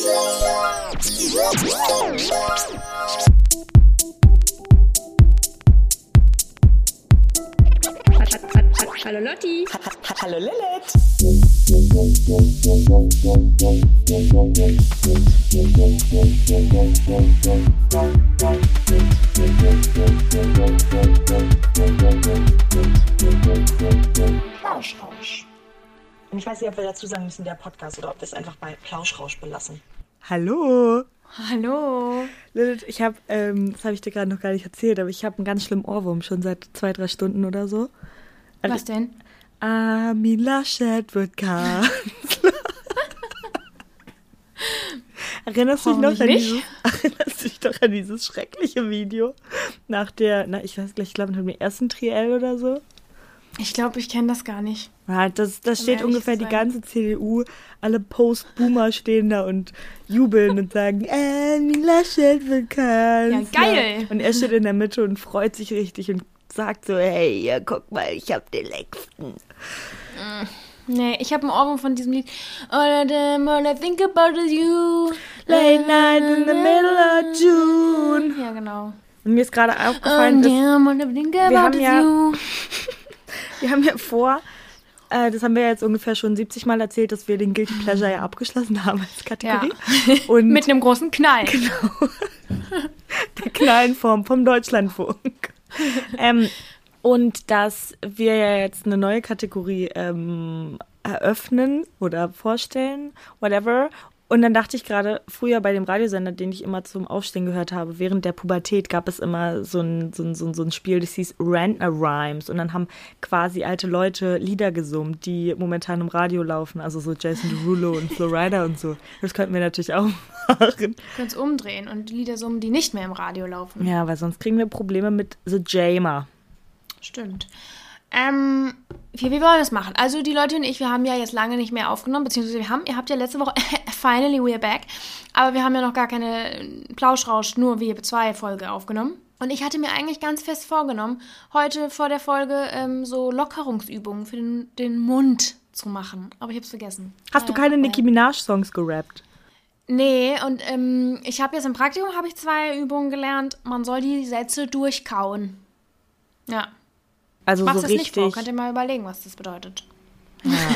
Hallo Lotti. Hallo Lilith. Plauschrausch. Und ich weiß nicht, ob wir dazu sagen müssen, der Podcast, oder ob wir es einfach bei Plauschrausch belassen. Hallo. Hallo. Lilith, ich habe, das habe ich dir gerade noch gar nicht erzählt, aber ich habe einen ganz schlimmen Ohrwurm, schon seit 2-3 Stunden oder so. Was denn? Armin Laschet wird Kanzler. Erinnerst du dich noch an dieses schreckliche Video nach der, ich glaube, nach dem ersten Triell oder so? Ich glaube, ich kenne das gar nicht. Ja, das steht ungefähr die ganze CDU, alle Post-Boomer stehen da und jubeln und sagen, Armin Laschet wird Kanzler. Ja, geil. Und er steht in der Mitte und freut sich richtig und sagt so, hey, ja, guck mal, ich hab den lecksten. Nee, ich habe einen Ohrwurm von diesem Lied. All I think about is you. Late night in the middle of June. Ja, genau. Und mir ist gerade aufgefallen, wir haben ja vor, das haben wir jetzt ungefähr schon 70 Mal erzählt, dass wir den Guilty Pleasure ja abgeschlossen haben als Kategorie. Ja. Und mit einem großen Knall. Genau. Der Knall in Form vom Deutschlandfunk. Und dass wir ja jetzt eine neue Kategorie eröffnen oder vorstellen, whatever. Und dann dachte ich gerade, früher bei dem Radiosender, den ich immer zum Aufstehen gehört habe, während der Pubertät gab es immer so ein Spiel, das hieß Rantner Rhymes. Und dann haben quasi alte Leute Lieder gesummt, die momentan im Radio laufen. Also so Jason Derulo und Flo Rida und so. Das könnten wir natürlich auch machen. Du könntest umdrehen und Lieder summen, die nicht mehr im Radio laufen. Ja, weil sonst kriegen wir Probleme mit The Jamer. Stimmt. Wie wollen wir das machen? Also die Leute und ich, wir haben ja jetzt lange nicht mehr aufgenommen, beziehungsweise ihr habt ja letzte Woche, finally we're back, aber wir haben ja noch gar keine Plauschrausch, nur wir 2 Folge aufgenommen. Und ich hatte mir eigentlich ganz fest vorgenommen, heute vor der Folge so Lockerungsübungen für den Mund zu machen. Aber ich hab's vergessen. Hast du keine Nicki Minaj-Songs gerappt? Nee, und ich habe jetzt im Praktikum 2 Übungen gelernt. Man soll die Sätze durchkauen. Ja. Also mach's so das richtig. Nicht vor. Könnt ihr mal überlegen, was das bedeutet. Ja.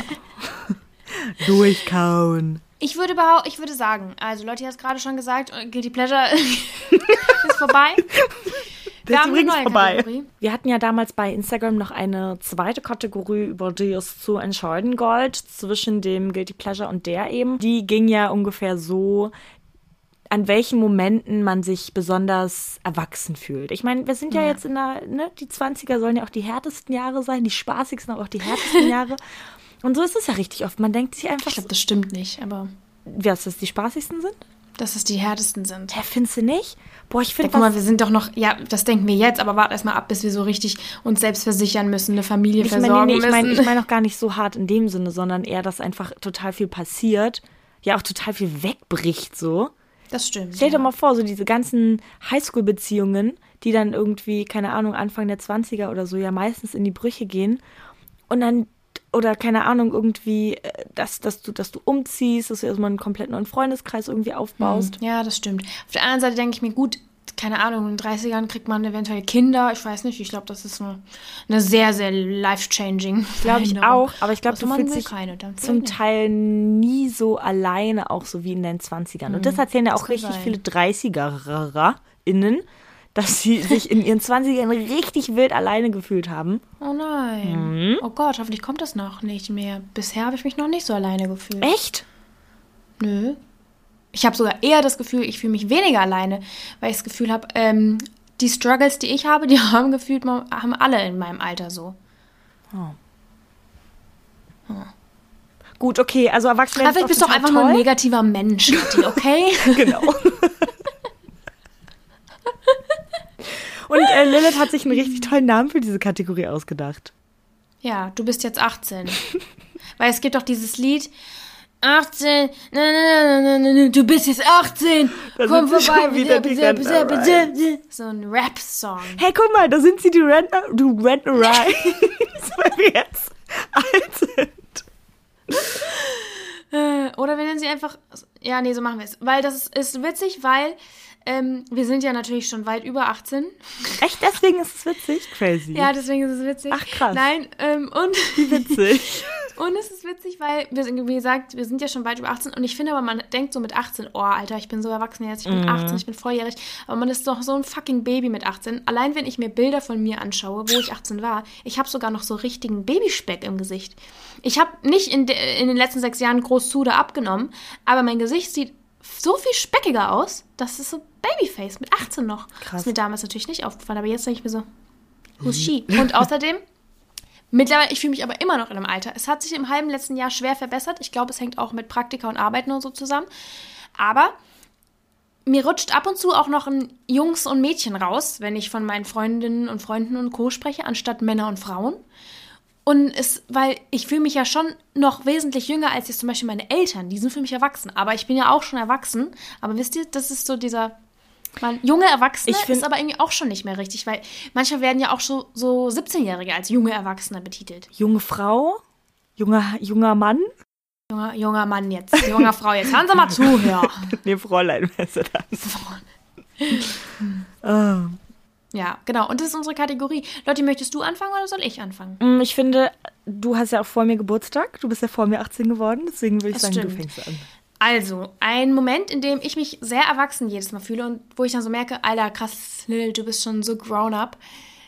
Durchkauen. Ich würde sagen, also Leute hat es gerade schon gesagt, Guilty Pleasure ist vorbei. Wir haben übrigens vorbei. Kategorie. Wir hatten ja damals bei Instagram noch eine zweite Kategorie, über die es zu entscheiden galt, zwischen dem Guilty Pleasure und der eben. Die ging ja ungefähr so, an welchen Momenten man sich besonders erwachsen fühlt. Ich meine, wir sind ja jetzt die 20er sollen ja auch die härtesten Jahre sein, die spaßigsten, aber auch die härtesten Jahre. Und so ist es ja richtig oft. Man denkt sich einfach... Ich glaube, das stimmt nicht, aber... Dass das die spaßigsten sind? Dass es die härtesten sind. Ja, findest du nicht? Boah, ich finde... Guck mal, wir sind doch noch... Ja, das denken wir jetzt, aber warte erst mal ab, bis wir so richtig uns selbst versichern müssen, eine Familie versorgen müssen. Ich meine auch gar nicht so hart in dem Sinne, sondern eher, dass einfach total viel passiert, ja auch total viel wegbricht so. Das stimmt. Stell dir mal vor, so diese ganzen Highschool-Beziehungen, die dann irgendwie, keine Ahnung, Anfang der 20er oder so ja meistens in die Brüche gehen und dann, oder keine Ahnung, irgendwie, dass du umziehst, dass du erstmal einen komplett neuen Freundeskreis irgendwie aufbaust. Ja, das stimmt. Auf der anderen Seite denke ich mir, gut, keine Ahnung, in den 30ern kriegt man eventuell Kinder, ich weiß nicht, ich glaube, das ist eine sehr, sehr life-changing. Glaube ich auch, aber ich glaube, du fühlst dich zum nicht. Teil nie so alleine, auch so wie in den 20ern. Und das erzählen ja auch richtig viele 30er-innen, dass sie sich in ihren 20ern richtig wild alleine gefühlt haben. Oh nein. Oh Gott, hoffentlich kommt das noch nicht mehr. Bisher habe ich mich noch nicht so alleine gefühlt. Echt? Nö. Ich habe sogar eher das Gefühl, ich fühle mich weniger alleine, weil ich das Gefühl habe, die Struggles, die ich habe, die haben alle in meinem Alter so. Oh. Gut, okay, also Erwachsene... Aber du bist doch einfach nur ein negativer Mensch, Nati, okay? Genau. Und Lilith hat sich einen richtig tollen Namen für diese Kategorie ausgedacht. Ja, du bist jetzt 18. Weil es gibt doch dieses Lied... 18, du bist jetzt 18, komm vorbei, so ein Rap-Song. Hey, guck mal, da sind sie, du Rentnerei, weil wir jetzt alt sind. Oder wir nennen sie einfach, Ja, nee, so machen wir es. Weil das ist witzig, weil wir sind ja natürlich schon weit über 18. Echt? Deswegen ist es witzig? Crazy. Ja, deswegen ist es witzig. Ach, krass. Nein, und... Wie witzig. Und es ist witzig, weil, wie gesagt, wir sind ja schon weit über 18 und ich finde aber, man denkt so mit 18, oh, Alter, ich bin so erwachsen jetzt, ich bin 18, ich bin volljährig, aber man ist doch so ein fucking Baby mit 18. Allein, wenn ich mir Bilder von mir anschaue, wo ich 18 war, ich habe sogar noch so richtigen Babyspeck im Gesicht. Ich habe nicht in den letzten 6 Jahren groß zu oder abgenommen, aber mein Gesicht sieht so viel speckiger aus, das ist so Babyface mit 18 noch. Krass. Das ist mir damals natürlich nicht aufgefallen, aber jetzt denke ich mir so, who's she? Und außerdem, mittlerweile, ich fühle mich aber immer noch in einem Alter. Es hat sich im halben letzten Jahr schwer verbessert. Ich glaube, es hängt auch mit Praktika und Arbeiten und so zusammen. Aber mir rutscht ab und zu auch noch ein Jungs und Mädchen raus, wenn ich von meinen Freundinnen und Freunden und Co. spreche, anstatt Männer und Frauen. Weil ich fühle mich ja schon noch wesentlich jünger als jetzt zum Beispiel meine Eltern. Die sind für mich erwachsen. Aber ich bin ja auch schon erwachsen. Aber wisst ihr, das ist so dieser... junge Erwachsene ist aber irgendwie auch schon nicht mehr richtig, weil manchmal werden ja auch so 17-Jährige als junge Erwachsene betitelt. Junge Frau? Junger Mann? Junger Mann jetzt, junger Frau jetzt. Hören Sie mal zu, ja. Nee, Fräulein wärst du dann. Ja, genau. Und das ist unsere Kategorie. Lotti, möchtest du anfangen oder soll ich anfangen? Ich finde, du hast ja auch vor mir Geburtstag. Du bist ja vor mir 18 geworden. Deswegen würde ich sagen, stimmt. du fängst an. Also, ein Moment, in dem ich mich sehr erwachsen jedes Mal fühle und wo ich dann so merke, Alter, krass, Lil, du bist schon so grown up,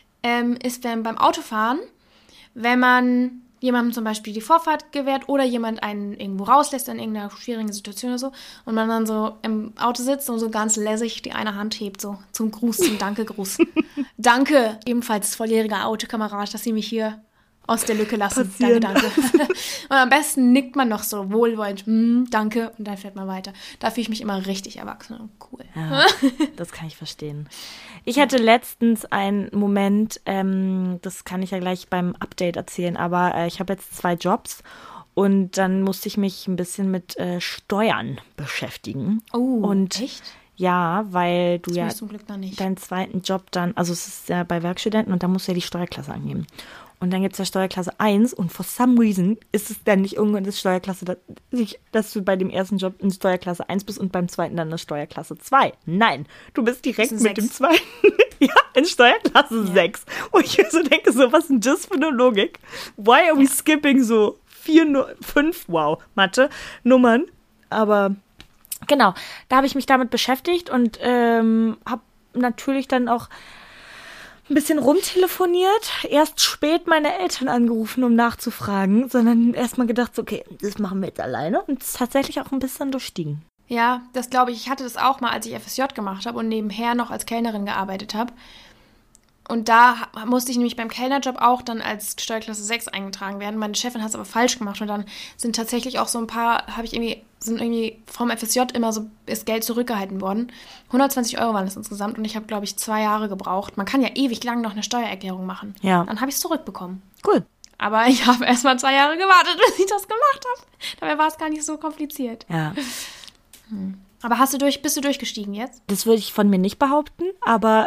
ist beim Autofahren, wenn man jemandem zum Beispiel die Vorfahrt gewährt oder jemand einen irgendwo rauslässt in irgendeiner schwierigen Situation oder so und man dann so im Auto sitzt und so ganz lässig die eine Hand hebt, so zum Gruß, zum Danke-Gruß. Danke, ebenfalls volljähriger Autokamerad, dass Sie mich hier aus der Lücke lassen. Passieren. Danke. Und am besten nickt man noch so wohlwollend, danke, und dann fährt man weiter. Da fühle ich mich immer richtig erwachsen und cool. Ja, das kann ich verstehen. Ich hatte letztens einen Moment, das kann ich ja gleich beim Update erzählen, aber ich habe jetzt 2 Jobs und dann musste ich mich ein bisschen mit Steuern beschäftigen. Oh, und echt? Ja, weil du Das ja zum Glück noch nicht. deinen zweiten Job dann, also es ist ja bei Werkstudenten und da musst du ja die Steuerklasse angeben. Und dann gibt es ja Steuerklasse 1 und for some reason ist es dann nicht irgendwann das Steuerklasse, dass du bei dem ersten Job in Steuerklasse 1 bist und beim zweiten dann in Steuerklasse 2. Nein, du bist direkt mit dem zweiten in Steuerklasse 6. Und ich so denke, so, was ist denn das für eine Logik? Why are we skipping so 5, wow, Mathe, Nummern? Aber genau, da habe ich mich damit beschäftigt und habe natürlich dann auch ein bisschen rumtelefoniert, erst spät meine Eltern angerufen, um nachzufragen, sondern erstmal gedacht, so, okay, das machen wir jetzt alleine und es ist tatsächlich auch ein bisschen durchstiegen. Ja, das glaube ich. Ich hatte das auch mal, als ich FSJ gemacht habe und nebenher noch als Kellnerin gearbeitet habe. Und da musste ich nämlich beim Kellnerjob auch dann als Steuerklasse 6 eingetragen werden. Meine Chefin hat es aber falsch gemacht und dann sind tatsächlich auch so ein paar, sind irgendwie vom FSJ immer so, ist Geld zurückgehalten worden. 120 € waren das insgesamt und ich habe, glaube ich, 2 Jahre gebraucht. Man kann ja ewig lang noch eine Steuererklärung machen. Ja. Dann habe ich es zurückbekommen. Cool. Aber ich habe erst mal 2 Jahre gewartet, bis ich das gemacht habe. Dabei war es gar nicht so kompliziert. Ja. Aber bist du durchgestiegen jetzt? Das würde ich von mir nicht behaupten, aber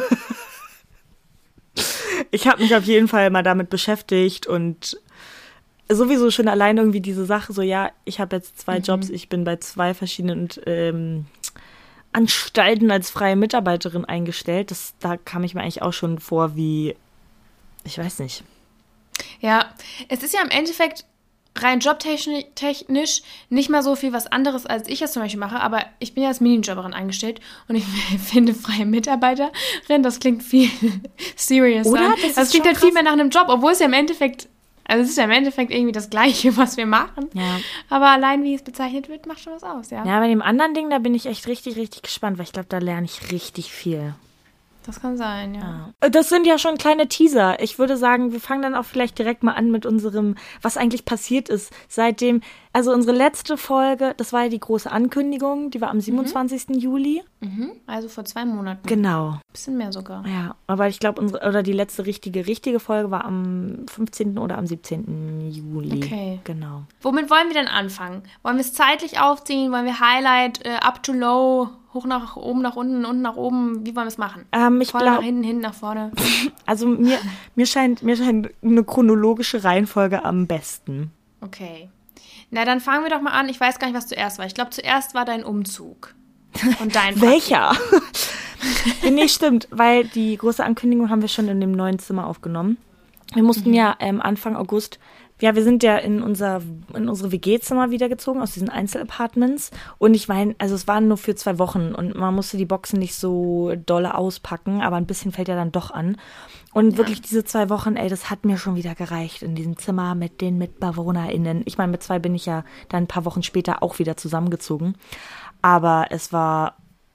ich habe mich auf jeden Fall mal damit beschäftigt und sowieso schon allein irgendwie diese Sache, so ja, ich habe jetzt 2 Jobs, ich bin bei 2 verschiedenen Anstalten als freie Mitarbeiterin eingestellt. Da kam ich mir eigentlich auch schon vor wie, ich weiß nicht. Ja, es ist ja im Endeffekt rein jobtechnisch nicht mal so viel was anderes, als ich jetzt zum Beispiel mache, aber ich bin ja als Minijobberin eingestellt und ich finde freie Mitarbeiterin, das klingt viel serious. Oder? Das klingt halt viel mehr nach einem Job, obwohl es ja im Endeffekt, also es ist ja im Endeffekt irgendwie das Gleiche, was wir machen. Ja. Aber allein, wie es bezeichnet wird, macht schon was aus, ja. Ja, bei dem anderen Ding, da bin ich echt richtig, richtig gespannt, weil ich glaube, da lerne ich richtig viel. Das kann sein, ja. Das sind ja schon kleine Teaser. Ich würde sagen, wir fangen dann auch vielleicht direkt mal an mit unserem, was eigentlich passiert ist seitdem, also unsere letzte Folge, das war ja die große Ankündigung, die war am 27. Juli. Also vor 2 Monaten. Genau. Bisschen mehr sogar. Ja, aber ich glaube, die letzte richtige Folge war am 15. oder am 17. Juli. Okay. Genau. Womit wollen wir denn anfangen? Wollen wir es zeitlich aufziehen? Wollen wir Highlight, up to low, hoch nach oben, nach unten, unten nach oben? Wie wollen wir es machen? Ich Vorne nach hinten, hinten nach vorne. Also mir scheint eine chronologische Reihenfolge am besten. Okay. Na, dann fangen wir doch mal an. Ich weiß gar nicht, was zuerst war. Ich glaube, zuerst war dein Umzug. Und dein Welcher? Nee, stimmt, weil die große Ankündigung haben wir schon in dem neuen Zimmer aufgenommen. Wir mussten ja Anfang August, wir sind ja in unsere WG-Zimmer wiedergezogen aus diesen Einzelapartments. Und ich meine, also es waren nur für 2 Wochen und man musste die Boxen nicht so dolle auspacken, aber ein bisschen fällt ja dann doch an. Und wirklich diese 2 Wochen, das hat mir schon wieder gereicht in diesem Zimmer mit den MitbewohnerInnen. Ich meine, mit 2 bin ich ja dann ein paar Wochen später auch wieder zusammengezogen. Aber es war,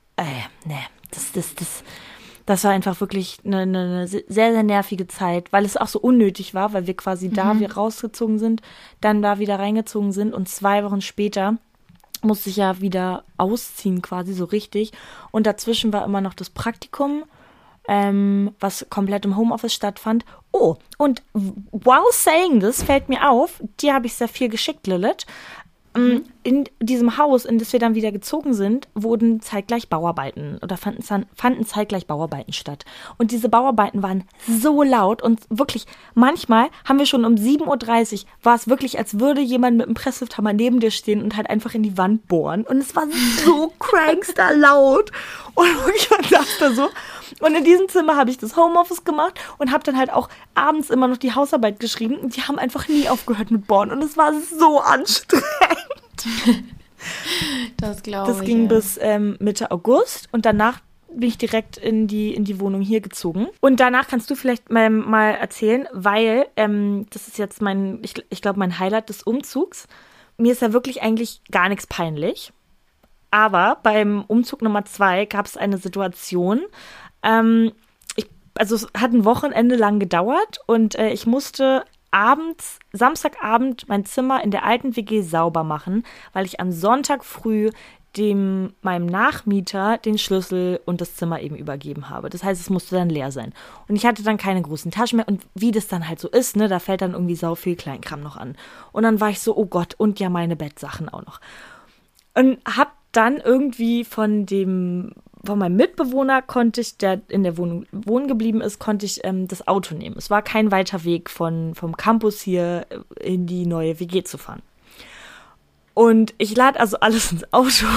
das war einfach wirklich eine sehr, sehr nervige Zeit, weil es auch so unnötig war, weil wir quasi wir rausgezogen sind, dann da wieder reingezogen sind und 2 Wochen später musste ich ja wieder ausziehen quasi so richtig. Und dazwischen war immer noch das Praktikum, was komplett im Homeoffice stattfand. Oh, und while saying this fällt mir auf, dir habe ich sehr viel geschickt, Lilith. In diesem Haus, in das wir dann wieder gezogen sind, wurden zeitgleich Bauarbeiten oder fanden zeitgleich Bauarbeiten statt. Und diese Bauarbeiten waren so laut und wirklich, manchmal haben wir schon um 7:30 Uhr, war es wirklich, als würde jemand mit einem Presslufthammer neben dir stehen und halt einfach in die Wand bohren. Und es war so crankster laut. Und wirklich, man saß da so. Und in diesem Zimmer habe ich das Homeoffice gemacht und habe dann halt auch abends immer noch die Hausarbeit geschrieben. Und die haben einfach nie aufgehört mit Bohren. Und es war so anstrengend. Das glaube ich. Das ging bis Mitte August und danach bin ich direkt in die Wohnung hier gezogen. Und danach kannst du vielleicht mal erzählen, weil das ist jetzt ich glaube, mein Highlight des Umzugs. Mir ist ja wirklich eigentlich gar nichts peinlich. Aber beim Umzug Nummer 2 gab es eine Situation, es hat ein Wochenende lang gedauert und ich musste Samstagabend mein Zimmer in der alten WG sauber machen, weil ich am Sonntag früh meinem Nachmieter den Schlüssel und das Zimmer eben übergeben habe. Das heißt, es musste dann leer sein. Und ich hatte dann keine großen Taschen mehr und wie das dann halt so ist, ne, da fällt dann irgendwie sau viel Kleinkram noch an. Und dann war ich so, oh Gott, und ja meine Bettsachen auch noch. Und hab dann irgendwie von meinem Mitbewohner der in der Wohnung wohnen geblieben ist, konnte ich das Auto nehmen. Es war kein weiter Weg vom Campus hier in die neue WG zu fahren. Und ich lade also alles ins Auto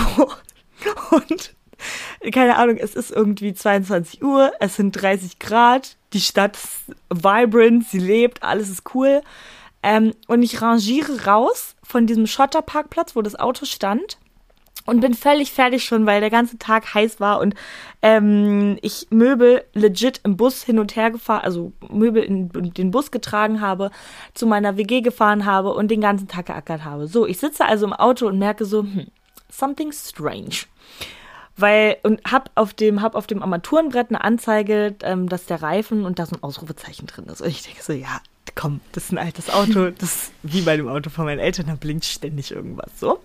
und keine Ahnung, es ist irgendwie 22 Uhr, es sind 30 Grad, die Stadt ist vibrant, sie lebt, alles ist cool. Und ich rangiere raus von diesem Schotterparkplatz, wo das Auto stand. Und bin völlig fertig schon, weil der ganze Tag heiß war und ich Möbel legit im Bus hin und her gefahren, also Möbel in den Bus getragen habe, zu meiner WG gefahren habe und den ganzen Tag geackert habe. So, ich sitze also im Auto und merke so, something strange. Hab auf dem Armaturenbrett eine Anzeige, dass der Reifen und da so ein Ausrufezeichen drin ist. Und ich denke so, ja, komm, das ist ein altes Auto, das ist wie bei dem Auto von meinen Eltern, da blinkt ständig irgendwas, so.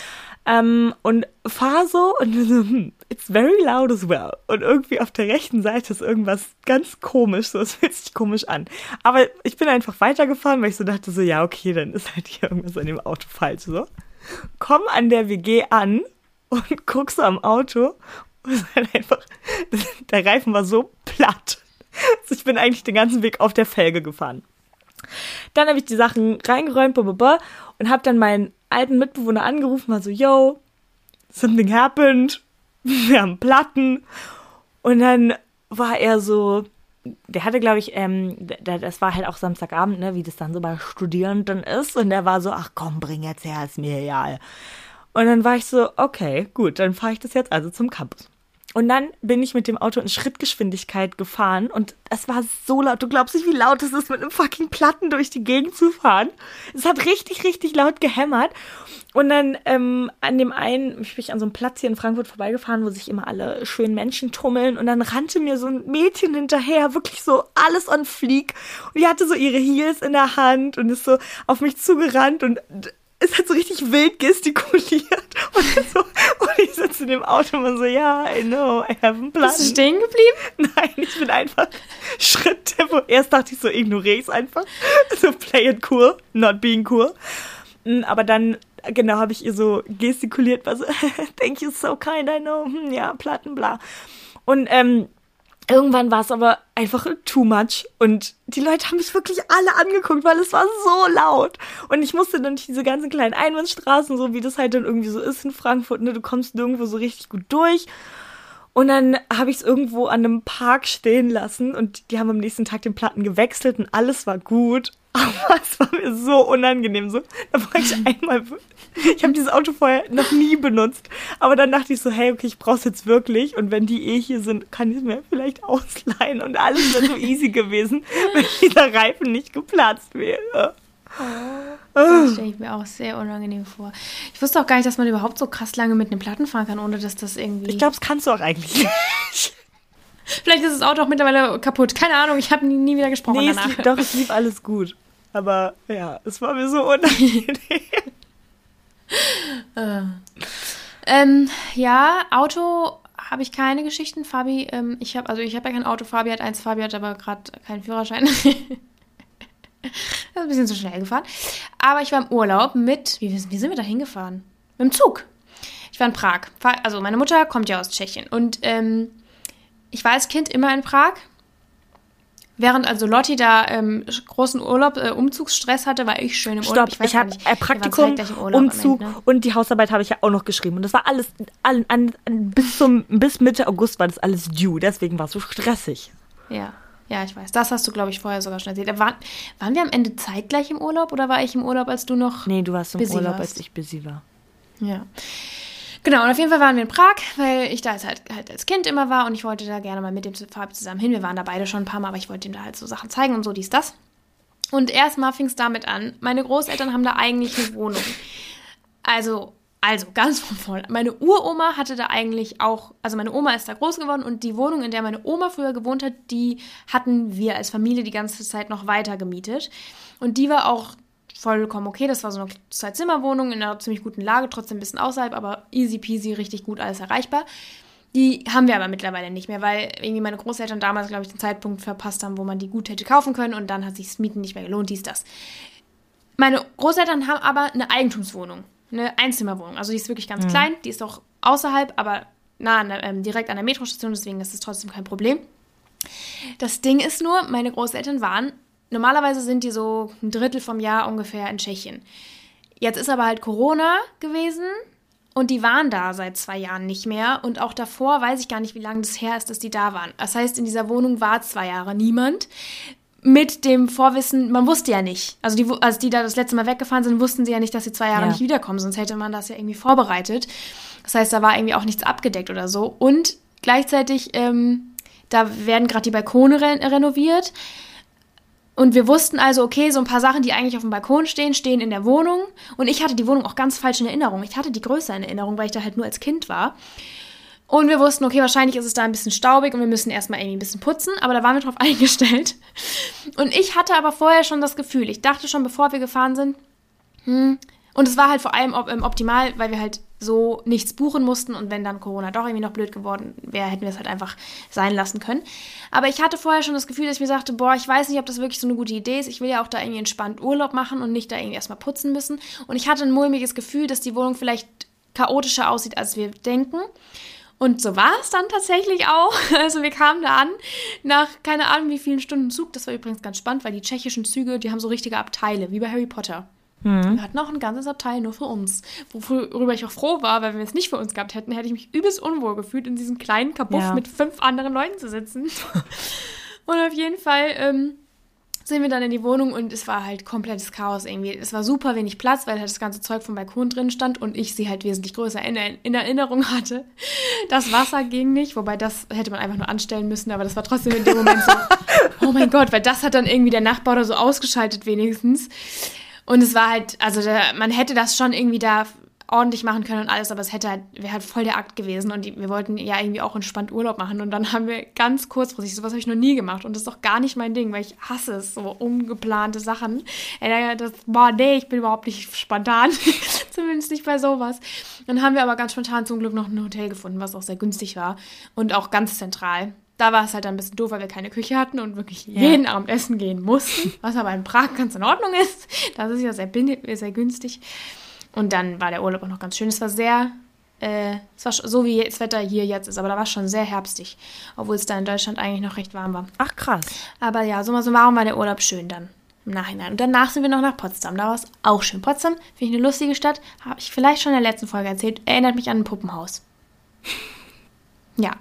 Und fahr so und so, it's very loud as well. Und irgendwie auf der rechten Seite ist irgendwas ganz komisch, so, es fühlt sich komisch an. Aber ich bin einfach weitergefahren, weil ich so dachte so, ja, okay, dann ist halt hier irgendwas an dem Auto falsch, so. Komm an der WG an und guck so am Auto und es ist halt einfach, der Reifen war so platt. Also ich bin eigentlich den ganzen Weg auf der Felge gefahren. Dann habe ich die Sachen reingeräumt, und habe dann meinen alten Mitbewohner angerufen, war so, yo, something happened, wir haben Platten. Und dann war er so, der hatte, glaube ich, das war halt auch Samstagabend, ne, wie das dann so bei Studierenden ist. Und der war so, ach komm, bring jetzt her, ist mir egal. Und dann war ich so, okay, gut, dann fahre ich das jetzt also zum Campus. Und dann bin ich mit dem Auto in Schrittgeschwindigkeit gefahren und es war so laut. Du glaubst nicht, wie laut es ist, mit einem fucking Platten durch die Gegend zu fahren. Es hat richtig, richtig laut gehämmert. Und dann bin ich an so einem Platz hier in Frankfurt vorbeigefahren, wo sich immer alle schönen Menschen tummeln. Und dann rannte mir so ein Mädchen hinterher, wirklich so alles on fleek. Und die hatte so ihre Heels in der Hand und ist so auf mich zugerannt und es hat so richtig wild gestikuliert. Und ich sitze in dem Auto und so, ja, I know, I have a plan. Bist du stehen geblieben? Nein, ich bin einfach Schritttempo. Erst dachte ich so, ignoriere ich es einfach. So, play it cool, not being cool. Aber dann, genau, habe ich ihr so gestikuliert, war so, thank you, so kind, I know, ja, Platten, bla. Und irgendwann war es aber einfach too much und die Leute haben mich wirklich alle angeguckt, weil es war so laut. Und ich musste dann durch diese ganzen kleinen Einbahnstraßen, so wie das halt dann irgendwie so ist in Frankfurt, ne, du kommst nirgendwo so richtig gut durch. Und dann habe ich es irgendwo an einem Park stehen lassen und die haben am nächsten Tag den Platten gewechselt und alles war gut. Aber es war mir so unangenehm. So, da war ich ich habe dieses Auto vorher noch nie benutzt. Aber dann dachte ich so, hey, okay, ich brauche es jetzt wirklich. Und wenn die hier sind, kann ich es mir vielleicht ausleihen. Und alles wäre so easy gewesen, wenn dieser Reifen nicht geplatzt wäre. Das stelle ich mir auch sehr unangenehm vor. Ich wusste auch gar nicht, dass man überhaupt so krass lange mit einem Platten fahren kann, ohne dass das irgendwie... Ich glaube, das kannst du auch eigentlich nicht. Vielleicht ist das Auto auch mittlerweile kaputt. Keine Ahnung, ich habe nie wieder gesprochen danach. Doch, es lief alles gut. Aber ja, es war mir so unangenehm. Ja, Auto habe ich keine Geschichten. Fabi, ich habe ja kein Auto. Fabi hat eins. Fabi hat aber gerade keinen Führerschein. Das ist ein bisschen zu schnell gefahren. Aber ich war im Urlaub mit, wie sind wir da hingefahren? Mit dem Zug. Ich war in Prag. Also meine Mutter kommt ja aus Tschechien. Und ich war als Kind immer in Prag. Während also Lotti da großen Umzugsstress hatte, war ich schön im Urlaub. Stopp, ich habe Praktikum, Umzug Ende, ne? Und die Hausarbeit habe ich ja auch noch geschrieben. Und das war alles, bis Mitte August war das alles due. Deswegen war es so stressig. Ja, ich weiß. Das hast du, glaube ich, vorher sogar schon erzählt. Waren wir am Ende zeitgleich im Urlaub oder war ich im Urlaub, als du noch Nee, du warst im Urlaub, als ich busy war. Ja. Genau, und auf jeden Fall waren wir in Prag, weil ich da halt als Kind immer war und ich wollte da gerne mal mit dem Fabi zusammen hin. Wir waren da beide schon ein paar Mal, aber ich wollte ihm da halt so Sachen zeigen und so, dies, das. Und erstmal fing es damit an, meine Großeltern haben da eigentlich eine Wohnung. Also ganz von vorne. Meine Uroma hatte da eigentlich auch, also meine Oma ist da groß geworden und die Wohnung, in der meine Oma früher gewohnt hat, die hatten wir als Familie die ganze Zeit noch weiter gemietet. Und die war auch vollkommen okay. Das war so eine Zwei-Zimmer-Wohnung in einer ziemlich guten Lage, trotzdem ein bisschen außerhalb, aber easy peasy, richtig gut alles erreichbar. Die haben wir aber mittlerweile nicht mehr, weil irgendwie meine Großeltern damals, glaube ich, den Zeitpunkt verpasst haben, wo man die gut hätte kaufen können und dann hat sich das Mieten nicht mehr gelohnt, dies, das. Meine Großeltern haben aber eine Eigentumswohnung, eine Einzimmerwohnung. Also die ist wirklich ganz klein, die ist auch außerhalb, aber direkt an der Metrostation, deswegen ist es trotzdem kein Problem. Das Ding ist nur, meine Großeltern normalerweise sind die so ein Drittel vom Jahr ungefähr in Tschechien. Jetzt ist aber halt Corona gewesen und die waren da seit 2 Jahren nicht mehr. Und auch davor weiß ich gar nicht, wie lange das her ist, dass die da waren. Das heißt, in dieser Wohnung war 2 Jahre niemand. Mit dem Vorwissen, man wusste ja nicht. Also als die da das letzte Mal weggefahren sind, wussten sie ja nicht, dass sie 2 Jahre nicht wiederkommen. Sonst hätte man das ja irgendwie vorbereitet. Das heißt, da war irgendwie auch nichts abgedeckt oder so. Und gleichzeitig, da werden gerade die Balkone renoviert. Und wir wussten also, okay, so ein paar Sachen, die eigentlich auf dem Balkon stehen in der Wohnung. Und ich hatte die Wohnung auch ganz falsch in Erinnerung. Ich hatte die größer in Erinnerung, weil ich da halt nur als Kind war. Und wir wussten, okay, wahrscheinlich ist es da ein bisschen staubig und wir müssen erstmal irgendwie ein bisschen putzen. Aber da waren wir drauf eingestellt. Und ich hatte aber vorher schon das Gefühl, ich dachte schon, bevor wir gefahren sind, und es war halt vor allem optimal, weil wir halt so nichts buchen mussten und wenn dann Corona doch irgendwie noch blöd geworden wäre, hätten wir es halt einfach sein lassen können. Aber ich hatte vorher schon das Gefühl, dass ich mir sagte, ich weiß nicht, ob das wirklich so eine gute Idee ist. Ich will ja auch da irgendwie entspannt Urlaub machen und nicht da irgendwie erstmal putzen müssen. Und ich hatte ein mulmiges Gefühl, dass die Wohnung vielleicht chaotischer aussieht, als wir denken. Und so war es dann tatsächlich auch. Also wir kamen da an, nach keine Ahnung wie vielen Stunden Zug. Das war übrigens ganz spannend, weil die tschechischen Züge, die haben so richtige Abteile, wie bei Harry Potter. Wir hatten auch ein ganzes Abteil nur für uns. Worüber ich auch froh war, weil wenn wir es nicht für uns gehabt hätten, hätte ich mich übelst unwohl gefühlt, in diesem kleinen Kabuff mit 5 anderen Leuten zu sitzen. Und auf jeden Fall sind wir dann in die Wohnung und es war halt komplettes Chaos irgendwie. Es war super wenig Platz, weil halt das ganze Zeug vom Balkon drin stand und ich sie halt wesentlich größer in Erinnerung hatte. Das Wasser ging nicht, wobei das hätte man einfach nur anstellen müssen, aber das war trotzdem in dem Moment so, oh mein Gott, weil das hat dann irgendwie der Nachbar oder so ausgeschaltet wenigstens. Und es war halt, also man hätte das schon irgendwie da ordentlich machen können und alles, aber wäre halt voll der Akt gewesen und wir wollten ja irgendwie auch entspannt Urlaub machen und dann haben wir ganz kurzfristig, sowas habe ich noch nie gemacht und das ist doch gar nicht mein Ding, weil ich hasse es, so ungeplante Sachen. Ich bin überhaupt nicht spontan, zumindest nicht bei sowas. Dann haben wir aber ganz spontan zum Glück noch ein Hotel gefunden, was auch sehr günstig war und auch ganz zentral. Da war es halt ein bisschen doof, weil wir keine Küche hatten und wirklich jeden Abend essen gehen mussten, was aber in Prag ganz in Ordnung ist. Das ist ja sehr günstig. Und dann war der Urlaub auch noch ganz schön. Es war sehr es war so wie das Wetter hier jetzt ist, aber da war es schon sehr herbstig, obwohl es da in Deutschland eigentlich noch recht warm war. Ach, krass. Aber ja, summa summarum war der Urlaub schön dann im Nachhinein. Und danach sind wir noch nach Potsdam, da war es auch schön. Potsdam finde ich eine lustige Stadt, habe ich vielleicht schon in der letzten Folge erzählt, erinnert mich an ein Puppenhaus. Ja.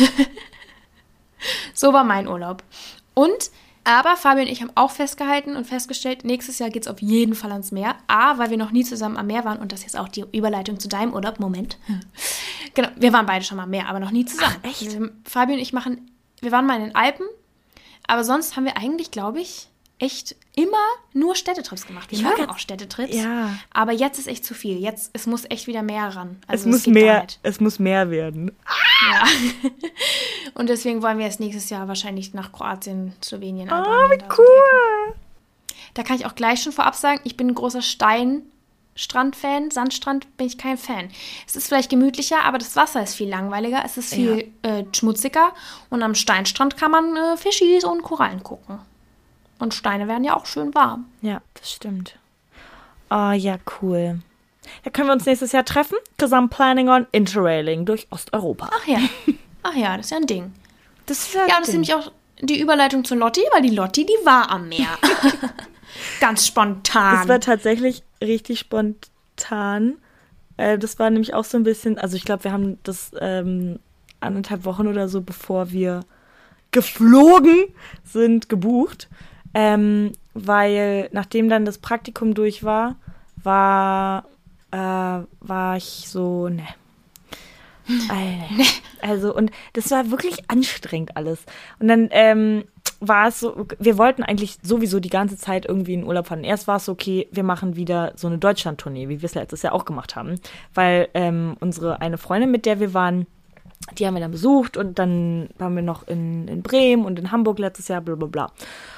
So war mein Urlaub. Aber Fabi und ich haben auch festgehalten und festgestellt, nächstes Jahr geht es auf jeden Fall ans Meer. Weil wir noch nie zusammen am Meer waren. Und das ist jetzt auch die Überleitung zu deinem Urlaub. Moment. Genau, wir waren beide schon mal am Meer, aber noch nie zusammen. Ach, echt? Fabi und ich wir waren mal in den Alpen. Aber sonst haben wir eigentlich, glaube ich, echt immer nur Städtetrips gemacht. Wir mögen auch Städtetrips. Ja. Aber jetzt ist echt zu viel. Es muss echt wieder mehr ran. Also es muss mehr werden. Ja. Und deswegen wollen wir jetzt nächstes Jahr wahrscheinlich nach Kroatien, Slowenien. Oh, Albanien, wie da so cool. die Ecke. Da kann ich auch gleich schon vorab sagen, ich bin ein großer Steinstrand-Fan. Sandstrand bin ich kein Fan. Es ist vielleicht gemütlicher, aber das Wasser ist viel langweiliger. Es ist viel schmutziger. Und am Steinstrand kann man Fischis und Korallen gucken. Und Steine werden ja auch schön warm. Ja, das stimmt. Oh, ja, cool. Da können wir uns nächstes Jahr treffen, because I'm planning on Interrailing durch Osteuropa. Ach ja, das ist ja ein Ding. Das ist ja Ja, und das ist nämlich auch die Überleitung zu Lotti, weil die Lotti, die war am Meer. Ganz spontan. Das war tatsächlich richtig spontan. Das war nämlich auch so ein bisschen, also ich glaube, wir haben das 1,5 Wochen oder so, bevor wir geflogen sind, gebucht. Weil nachdem dann das Praktikum durch war ich so, ne. Also, und das war wirklich anstrengend alles. Und dann war es so, wir wollten eigentlich sowieso die ganze Zeit irgendwie in Urlaub fahren. Erst war es so, okay, wir machen wieder so eine Deutschland-Tournee, wie wir es letztes Jahr auch gemacht haben. Weil unsere eine Freundin, mit der wir waren, die haben wir dann besucht und dann waren wir noch in Bremen und in Hamburg letztes Jahr, bla bla bla.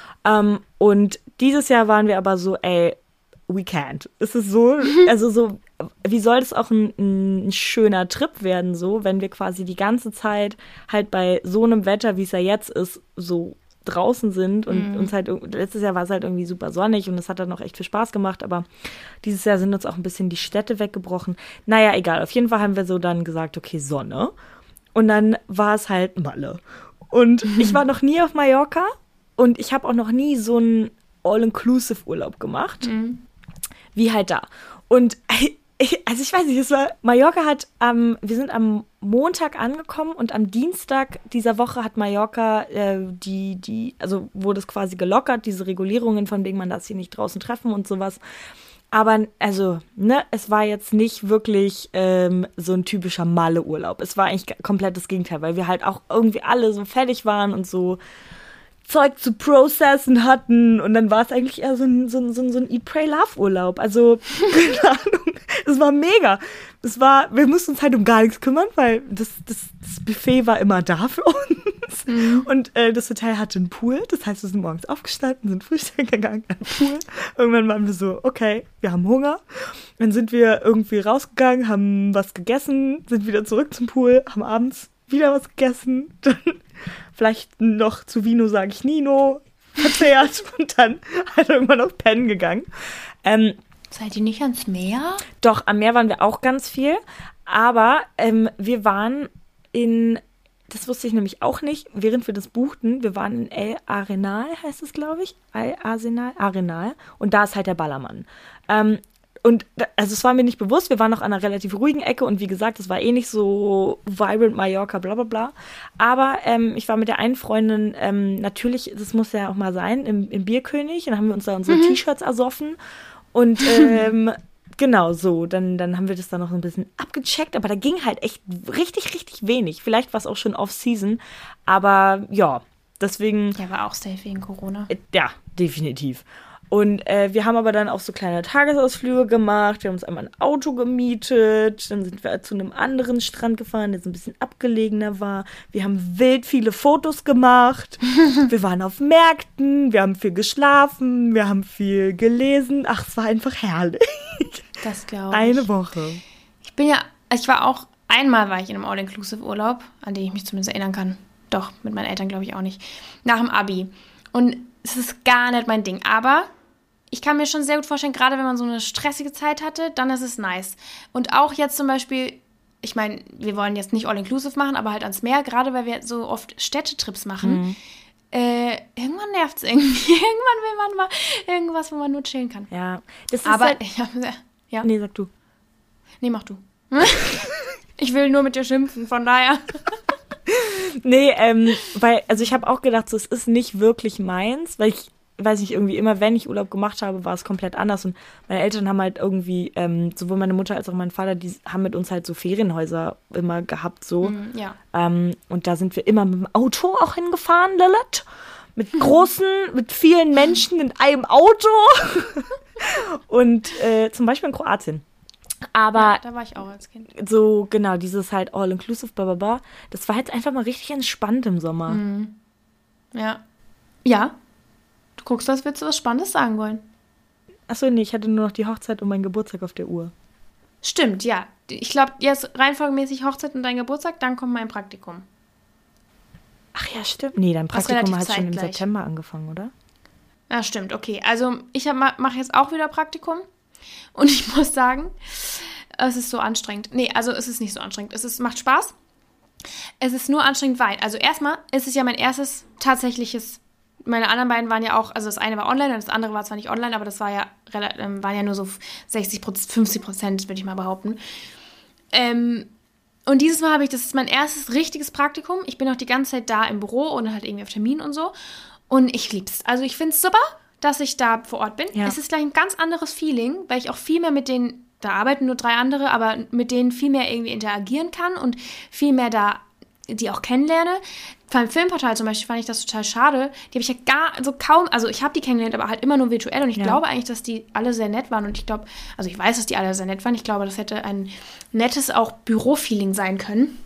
Und dieses Jahr waren wir aber so, we can't. Es ist so, also so, wie soll das auch ein schöner Trip werden, so, wenn wir quasi die ganze Zeit halt bei so einem Wetter, wie es ja jetzt ist, so draußen sind und uns halt, letztes Jahr war es halt irgendwie super sonnig und es hat dann auch echt viel Spaß gemacht, aber dieses Jahr sind uns auch ein bisschen die Städte weggebrochen. Naja, egal, auf jeden Fall haben wir so dann gesagt, okay, Sonne. Und dann war es halt Malle. Und ich war noch nie auf Mallorca und ich habe auch noch nie so einen All-Inclusive-Urlaub gemacht, wie halt da. Und also ich weiß nicht, Mallorca wir sind am Montag angekommen und am Dienstag dieser Woche hat Mallorca also wurde es quasi gelockert, diese Regulierungen, von wegen man darf sich nicht draußen treffen und sowas. Aber, also, ne, es war jetzt nicht wirklich so ein typischer Malle-Urlaub. Es war eigentlich komplett das Gegenteil, weil wir halt auch irgendwie alle so fertig waren und so Zeug zu processen hatten. Und dann war es eigentlich eher so ein Eat-Pray-Love-Urlaub. Also, keine Ahnung, es war mega. Wir mussten uns halt um gar nichts kümmern, weil das Buffet war immer da für uns. Und das Hotel hatte einen Pool. Das heißt, wir sind morgens aufgestanden, sind frühstücken gegangen, an den Pool. Irgendwann waren wir so, okay, wir haben Hunger. Dann sind wir irgendwie rausgegangen, haben was gegessen, sind wieder zurück zum Pool, haben abends wieder was gegessen. Dann vielleicht noch zu Vino, sage ich Nino, verzehrt und dann halt irgendwann auf Pennen gegangen. Seid ihr nicht ans Meer? Doch, am Meer waren wir auch ganz viel, aber wir waren das wusste ich nämlich auch nicht, während wir das buchten, wir waren in El Arenal, heißt es, glaube ich, Arenal, und da ist halt der Ballermann. Und also es war mir nicht bewusst, wir waren noch an einer relativ ruhigen Ecke und wie gesagt, es war eh nicht so vibrant Mallorca, bla bla bla. Aber ich war mit der einen Freundin, natürlich, das muss ja auch mal sein, im Bierkönig, und dann haben wir uns da unsere T-Shirts ersoffen und genau so, dann haben wir das da noch ein bisschen abgecheckt, aber da ging halt echt richtig, richtig wenig. Vielleicht war es auch schon Off-Season, aber ja, deswegen... Ja, war auch safe wegen Corona. Ja, definitiv. Und wir haben aber dann auch so kleine Tagesausflüge gemacht. Wir haben uns einmal ein Auto gemietet. Dann sind wir zu einem anderen Strand gefahren, der so ein bisschen abgelegener war. Wir haben wild viele Fotos gemacht. Wir waren auf Märkten. Wir haben viel geschlafen. Wir haben viel gelesen. Ach, es war einfach herrlich. Das glaube ich. Eine Woche. Einmal war ich in einem All-Inclusive-Urlaub, an den ich mich zumindest erinnern kann. Doch, mit meinen Eltern glaube ich auch nicht. Nach dem Abi. Und es ist gar nicht mein Ding. Aber ich kann mir schon sehr gut vorstellen, gerade wenn man so eine stressige Zeit hatte, dann ist es nice. Und auch jetzt zum Beispiel, ich meine, wir wollen jetzt nicht all-inclusive machen, aber halt ans Meer, gerade weil wir so oft Städtetrips machen. Irgendwann nervt es irgendwie. Irgendwann will man mal irgendwas, wo man nur chillen kann. Ja, das ist aber, halt... ja. Nee, sag du. Nee, mach du. Ich will nur mit dir schimpfen, von daher. Nee, weil, also ich habe auch gedacht, so, es ist nicht wirklich meins, weil ich, weiß nicht, irgendwie immer, wenn ich Urlaub gemacht habe, war es komplett anders. Und meine Eltern haben halt irgendwie, sowohl meine Mutter als auch mein Vater, die haben mit uns halt so Ferienhäuser immer gehabt, so. Ja. Und da sind wir immer mit dem Auto auch hingefahren, Lilith. Mit vielen Menschen in einem Auto. Und zum Beispiel in Kroatien. Aber Ja, da war ich auch als Kind. so, genau, dieses halt all-inclusive, blablabla, das war jetzt einfach mal richtig entspannt im Sommer. Ja. Ja. Du guckst, als würdest du was Spannendes sagen wollen. Achso, nee, ich hatte nur noch die Hochzeit und meinen Geburtstag auf der Uhr. Stimmt, ja. Ich glaube, jetzt reihenfolgemäßig Hochzeit und dein Geburtstag, dann kommt mein Praktikum. Ach ja, stimmt. Nee, dein Was Praktikum relativ hat schon im zeitgleich. September angefangen, oder? Ja, stimmt, okay. Also ich mache jetzt auch wieder Praktikum und ich muss sagen, es ist so anstrengend. Nee, also es ist nicht so anstrengend. Macht Spaß. Es ist nur anstrengend, weil, also erstmal ist es ja mein erstes tatsächliches, meine anderen beiden waren ja auch, also das eine war online und das andere war zwar nicht online, aber das war ja, waren ja nur so 50%, würde ich mal behaupten. Und dieses Mal das ist mein erstes richtiges Praktikum. Ich bin auch die ganze Zeit da im Büro und halt irgendwie auf Termin und so. Und ich lieb's. Also ich find's super, dass ich da vor Ort bin. Ja. Es ist gleich ein ganz anderes Feeling, weil ich auch viel mehr mit denen, da arbeiten nur 3 andere, aber mit denen viel mehr irgendwie interagieren kann und viel mehr da die auch kennenlerne. Beim Filmportal zum Beispiel fand ich das total schade. Die habe ich ja kaum, also ich habe die kennengelernt, aber halt immer nur virtuell und ich glaube eigentlich, dass die alle sehr nett waren und ich glaube, also ich weiß, dass die alle sehr nett waren. Ich glaube, das hätte ein nettes auch Bürofeeling sein können.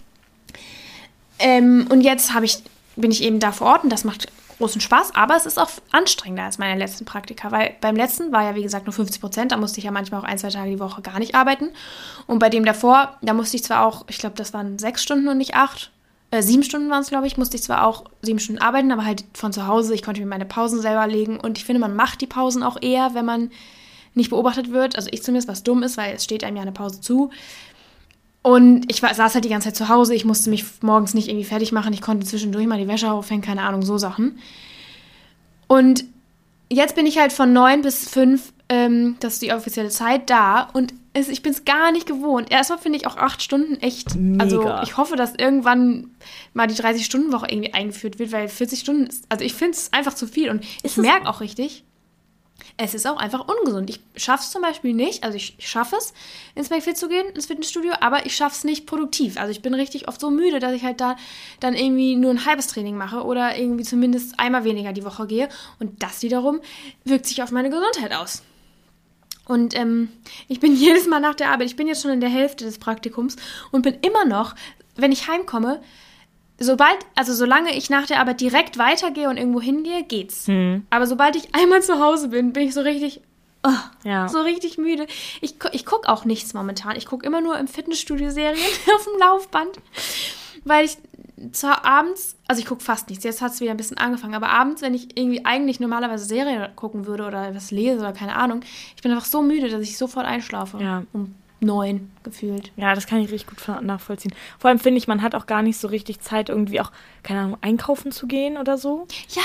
Und jetzt bin ich eben da vor Ort und das macht großen Spaß, aber es ist auch anstrengender als meine letzten Praktika, weil beim letzten war ja, wie gesagt, nur 50%, da musste ich ja manchmal auch 1-2 Tage die Woche gar nicht arbeiten und bei dem davor, da musste ich zwar auch, ich glaube, das waren 6 Stunden und nicht 8, 7 Stunden waren es, glaube ich, musste ich zwar auch 7 Stunden arbeiten, aber halt von zu Hause, ich konnte mir meine Pausen selber legen und ich finde, man macht die Pausen auch eher, wenn man nicht beobachtet wird, also ich zumindest, was dumm ist, weil es steht einem ja eine Pause zu. Und ich saß halt die ganze Zeit zu Hause, ich musste mich morgens nicht irgendwie fertig machen, ich konnte zwischendurch mal die Wäsche aufhängen, keine Ahnung, so Sachen. Und jetzt bin ich halt von 9 bis 5, das ist die offizielle Zeit, da und ich bin es gar nicht gewohnt. Erstmal finde ich auch 8 Stunden echt, Mega. Also ich hoffe, dass irgendwann mal die 30-Stunden-Woche irgendwie eingeführt wird, weil 40 Stunden ist, also ich finde es einfach zu viel und ich merke auch richtig, es ist auch einfach ungesund. Ich schaffe es zum Beispiel nicht, also ich schaffe es, ins McFit zu gehen, ins Fitnessstudio, aber ich schaffe es nicht produktiv. Also ich bin richtig oft so müde, dass ich halt da dann irgendwie nur ein halbes Training mache oder irgendwie zumindest einmal weniger die Woche gehe. Und das wiederum wirkt sich auf meine Gesundheit aus. Und ich bin jedes Mal nach der Arbeit, ich bin jetzt schon in der Hälfte des Praktikums und bin immer noch, wenn ich heimkomme, solange ich nach der Arbeit direkt weitergehe und irgendwo hingehe, geht's. Aber sobald ich einmal zu Hause bin ich so richtig, so richtig müde. Ich gucke auch nichts momentan. Ich gucke immer nur im Fitnessstudio Serien auf dem Laufband, weil ich abends, also ich gucke fast nichts, jetzt hat es wieder ein bisschen angefangen, aber abends, wenn ich irgendwie eigentlich normalerweise Serie gucken würde oder was lese oder keine Ahnung, ich bin einfach so müde, dass ich sofort einschlafe. Ja. Um 9 gefühlt. Ja, das kann ich richtig gut nachvollziehen. Vor allem finde ich, man hat auch gar nicht so richtig Zeit, irgendwie auch, keine Ahnung, einkaufen zu gehen oder so. Ja,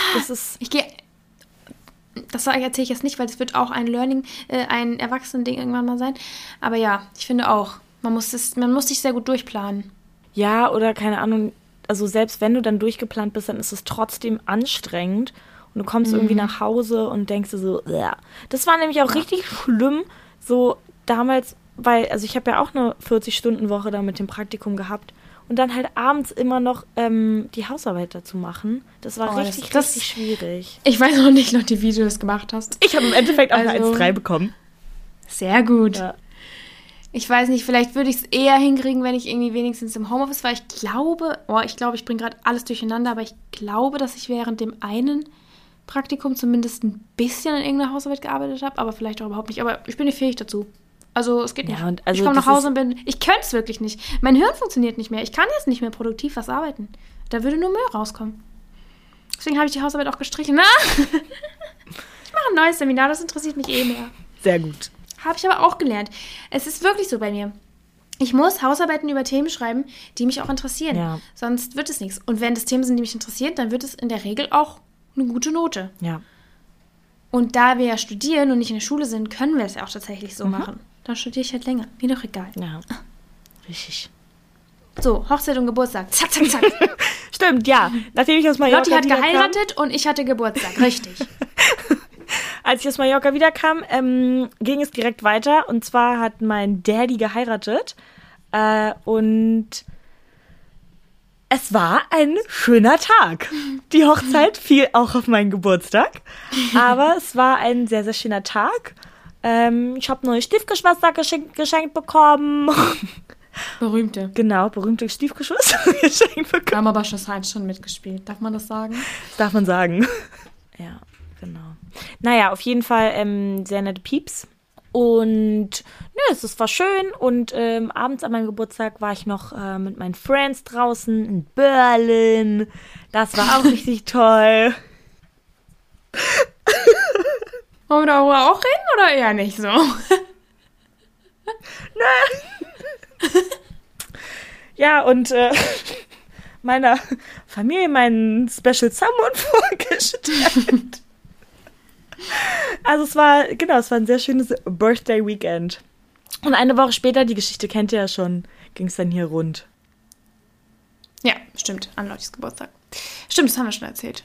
das erzähle ich jetzt nicht, weil es wird auch ein Learning, ein Erwachsenen-Ding irgendwann mal sein. Aber ja, ich finde auch, man muss sich sehr gut durchplanen. Ja, oder keine Ahnung, also selbst wenn du dann durchgeplant bist, dann ist es trotzdem anstrengend und du kommst irgendwie nach Hause und denkst dir so, das war nämlich auch richtig schlimm, so damals, weil, also ich habe ja auch eine 40-Stunden-Woche da mit dem Praktikum gehabt und dann halt abends immer noch die Hausarbeit dazu machen. Das war richtig schwierig. Ich weiß auch nicht, Leute, wie du das gemacht hast. Ich habe im Endeffekt auch eine 1,3 bekommen. Sehr gut. Ja. Ich weiß nicht, vielleicht würde ich es eher hinkriegen, wenn ich irgendwie wenigstens im Homeoffice war. Ich glaube, ich bringe gerade alles durcheinander, aber ich glaube, dass ich während dem einen Praktikum zumindest ein bisschen an irgendeiner Hausarbeit gearbeitet habe, aber vielleicht auch überhaupt nicht. Aber ich bin nicht fähig dazu. Also es geht nicht. Ja, und also ich komme nach Hause und ich könnte es wirklich nicht. Mein Hirn funktioniert nicht mehr. Ich kann jetzt nicht mehr produktiv was arbeiten. Da würde nur Müll rauskommen. Deswegen habe ich die Hausarbeit auch gestrichen. Ich mache ein neues Seminar, das interessiert mich eh mehr. Sehr gut. Habe ich aber auch gelernt. Es ist wirklich so bei mir. Ich muss Hausarbeiten über Themen schreiben, die mich auch interessieren. Ja. Sonst wird es nichts. Und wenn das Themen sind, die mich interessieren, dann wird es in der Regel auch eine gute Note. Ja. Und da wir ja studieren und nicht in der Schule sind, können wir es ja auch tatsächlich so machen. Dann studiere ich halt länger. Mir doch egal. Ja. Richtig. So, Hochzeit und Geburtstag. Zack, zack, zack. Stimmt, ja. Nachdem ich aus Mallorca Lotti hat wiederkam, geheiratet und ich hatte Geburtstag. Richtig. als ich aus Mallorca wiederkam, ging es direkt weiter. Und zwar hat mein Daddy geheiratet. Und es war ein schöner Tag. Die Hochzeit fiel auch auf meinen Geburtstag. Aber es war ein sehr, sehr schöner Tag. Ich habe neue Stiefgeschwister geschenkt bekommen. Berühmte. Genau, berühmte Stiefgeschwister geschenkt bekommen. Da haben aber schon mitgespielt. Darf man das sagen? Das darf man sagen. Ja, genau. Naja, auf jeden Fall sehr nette Pieps. Und es war schön. Und abends an meinem Geburtstag war ich noch mit meinen Friends draußen in Berlin. Das war auch richtig toll. Wollen wir darüber auch reden oder eher nicht so? Ja, und meiner Familie meinen Special Someone vorgestellt. Also es war ein sehr schönes Birthday Weekend. Und eine Woche später, die Geschichte kennt ihr ja schon, ging es dann hier rund. Ja, stimmt. An Lottis Geburtstag. Stimmt, das haben wir schon erzählt.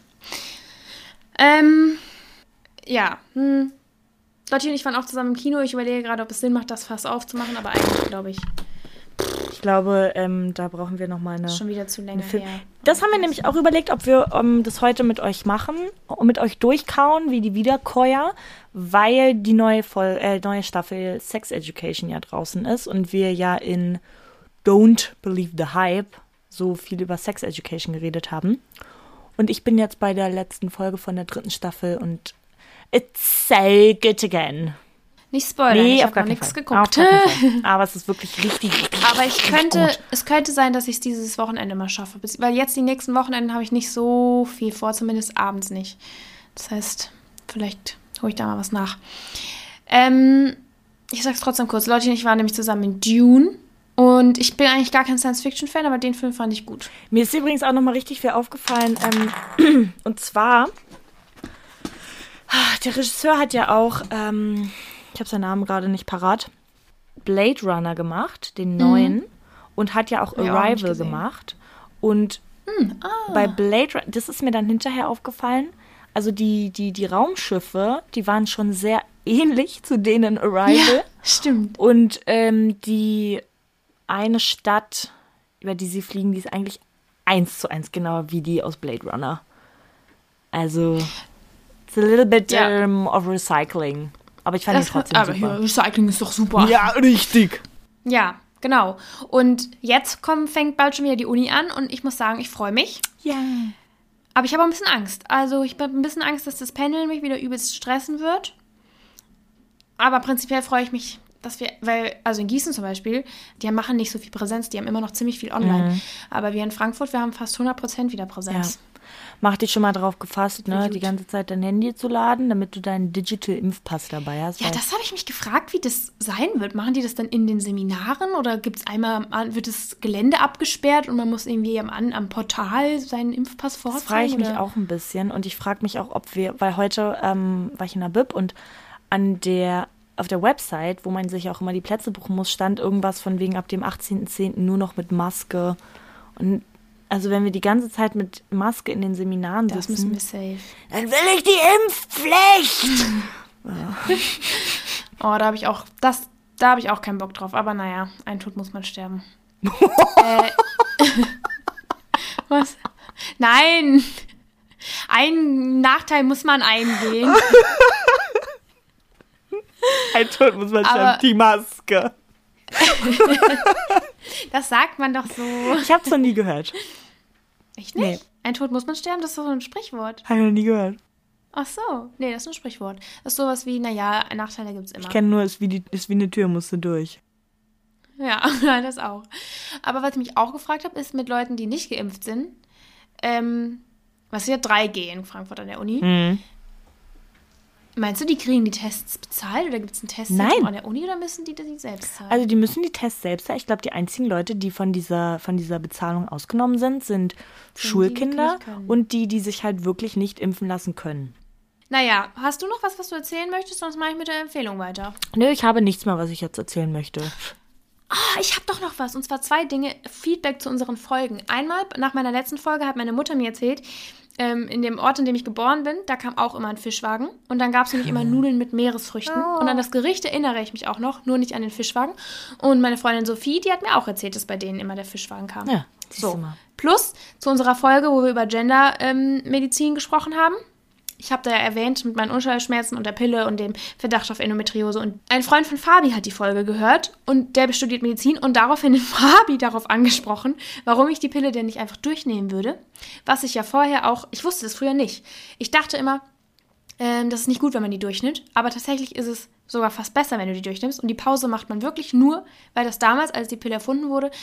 Ja. Lotti und ich waren auch zusammen im Kino. Ich überlege gerade, ob es Sinn macht, das Fass aufzumachen, aber eigentlich glaube ich. Ich glaube, da brauchen wir nochmal eine... Schon wieder zu länger her. Das haben wir nämlich auch überlegt, ob wir das heute mit euch machen und mit euch durchkauen, wie die Wiederkäuer, weil die neue Staffel Sex Education ja draußen ist und wir ja in Don't Believe the Hype so viel über Sex Education geredet haben. Und ich bin jetzt bei der letzten Folge von der 3. Staffel und it's so good again. Nicht spoilern, ich habe noch nichts geguckt. Aber es ist wirklich richtig Aber gut. Es könnte sein, dass ich es dieses Wochenende mal schaffe. Weil jetzt die nächsten Wochenenden habe ich nicht so viel vor, zumindest abends nicht. Das heißt, vielleicht hole ich da mal was nach. Ich sag's trotzdem kurz. Leute und ich waren nämlich zusammen in Dune. Und ich bin eigentlich gar kein Science-Fiction-Fan, aber den Film fand ich gut. Mir ist übrigens auch nochmal richtig viel aufgefallen. Und zwar, der Regisseur hat ja auch... ich habe seinen Namen gerade nicht parat, Blade Runner gemacht, den neuen, und hat ja auch Arrival gemacht. Und bei Blade Runner, das ist mir dann hinterher aufgefallen, also die Raumschiffe, die waren schon sehr ähnlich zu denen in Arrival. Ja, stimmt. Und die eine Stadt, über die sie fliegen, die ist eigentlich 1:1 genau wie die aus Blade Runner. Also, it's a little bit of recycling. Aber ich fand ihn trotzdem super. Aber Recycling ist doch super. Ja, richtig. Ja, genau. Und jetzt fängt bald schon wieder die Uni an und ich muss sagen, ich freue mich. Ja. Aber ich habe auch ein bisschen Angst. Also ich habe ein bisschen Angst, dass das Pendeln mich wieder übelst stressen wird. Aber prinzipiell freue ich mich, also in Gießen zum Beispiel, die machen nicht so viel Präsenz, die haben immer noch ziemlich viel online. Aber wir in Frankfurt, wir haben fast 100% wieder Präsenz. Ja. Mach dich schon mal drauf gefasst, ne, die ganze Zeit dein Handy zu laden, damit du deinen Digital-Impfpass dabei hast. Ja, das habe ich mich gefragt, wie das sein wird. Machen die das dann in den Seminaren oder wird das Gelände abgesperrt und man muss irgendwie am Portal seinen Impfpass vorzeigen? Das frage ich mich auch ein bisschen und ich frage mich auch, weil heute war ich in der Bib und auf der Website, wo man sich auch immer die Plätze buchen muss, stand irgendwas von wegen ab dem 18.10. nur noch mit Maske. Und also wenn wir die ganze Zeit mit Maske in den Seminaren sitzen, das müssen wir safe. Dann will ich die Impfpflicht! Oh, da habe ich auch keinen Bock drauf. Aber naja, ein Tod muss man sterben. Was? Nein! Einen Nachteil muss man eingehen. Ein Tod muss man sterben, die Maske. Das sagt man doch so. Ich habe es noch nie gehört. Echt nicht? Nee. Ein Tod muss man sterben, das ist doch so ein Sprichwort. Habe ich noch nie gehört. Ach so, nee, das ist ein Sprichwort. Das ist sowas wie, naja, Nachteile gibt's immer. Ich kenne nur, ist wie eine Tür, musst du durch. Ja, das auch. Aber was ich mich auch gefragt habe, ist mit Leuten, die nicht geimpft sind, was ist ja 3G in Frankfurt an der Uni. Meinst du, die kriegen die Tests bezahlt oder gibt es einen Testzentrum Nein. an der Uni oder müssen die selbst zahlen? Also die müssen die Tests selbst zahlen. Ich glaube, die einzigen Leute, die von dieser Bezahlung ausgenommen sind Schulkinder die können. und die sich halt wirklich nicht impfen lassen können. Naja, hast du noch was du erzählen möchtest? Sonst mache ich mit der Empfehlung weiter. Nö, ich habe nichts mehr, was ich jetzt erzählen möchte. Ich habe doch noch was. Und zwar 2 Dinge. Feedback zu unseren Folgen. Einmal, nach meiner letzten Folge hat meine Mutter mir erzählt, in dem Ort, in dem ich geboren bin, da kam auch immer ein Fischwagen. Und dann gab es nämlich immer Nudeln mit Meeresfrüchten. Und an das Gericht erinnere ich mich auch noch, nur nicht an den Fischwagen. Und meine Freundin Sophie, die hat mir auch erzählt, dass bei denen immer der Fischwagen kam. Ja, siehst du So. mal. Plus zu unserer Folge, wo wir über Gendermedizin gesprochen haben. Ich habe da ja erwähnt mit meinen Unterleibsschmerzen und der Pille und dem Verdacht auf Endometriose. Und ein Freund von Fabi hat die Folge gehört und der studiert Medizin und daraufhin hat Fabi darauf angesprochen, warum ich die Pille denn nicht einfach durchnehmen würde. Was ich ja vorher auch, ich wusste das früher nicht. Ich dachte immer, das ist nicht gut, wenn man die durchnimmt. Aber tatsächlich ist es sogar fast besser, wenn du die durchnimmst. Und die Pause macht man wirklich nur, weil das damals, als die Pille erfunden wurde,